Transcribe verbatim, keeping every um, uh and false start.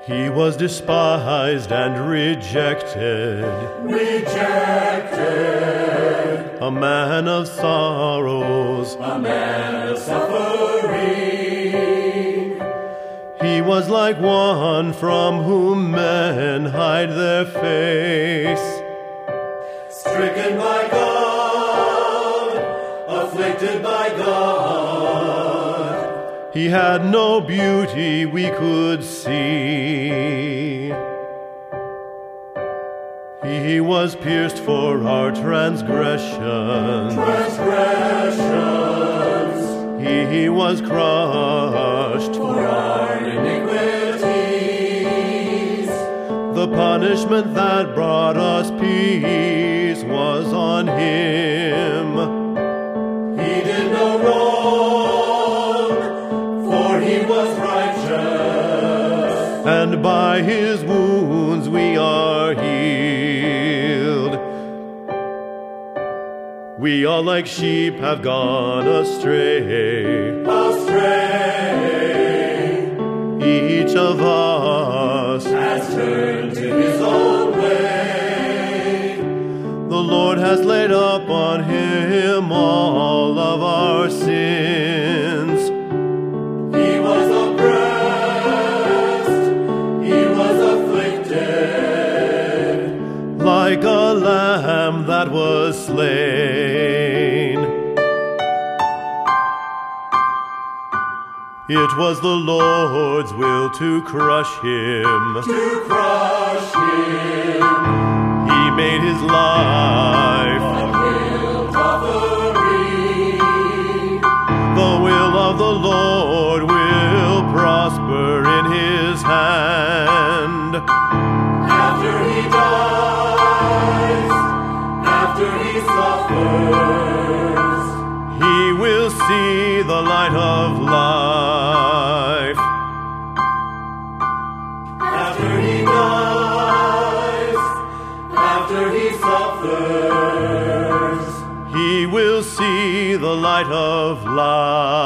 He was despised and rejected, rejected, a man of sorrows, a man of suffering. He was like one from whom men hide their face. Stricken by God, afflicted by God. He had no beauty we could see. He was pierced for our transgressions. Transgressions. He was crushed for our iniquities. The punishment that brought us peace was on him. He did no wrong, for he was righteous. And by his wounds we are healed. We all like sheep have gone astray. Astray. Each of us has turned to his own way. The Lord has laid upon him all of our sins. He was oppressed, he was afflicted, like a lamb that was slain. It was the Lord's will to crush him. to crush him. He made his life A guilt offering. the will of the Lord will prosper in his hand. After he dies, after he suffers, He will see the light of life. after he dies, after he suffers, He will see the light of life.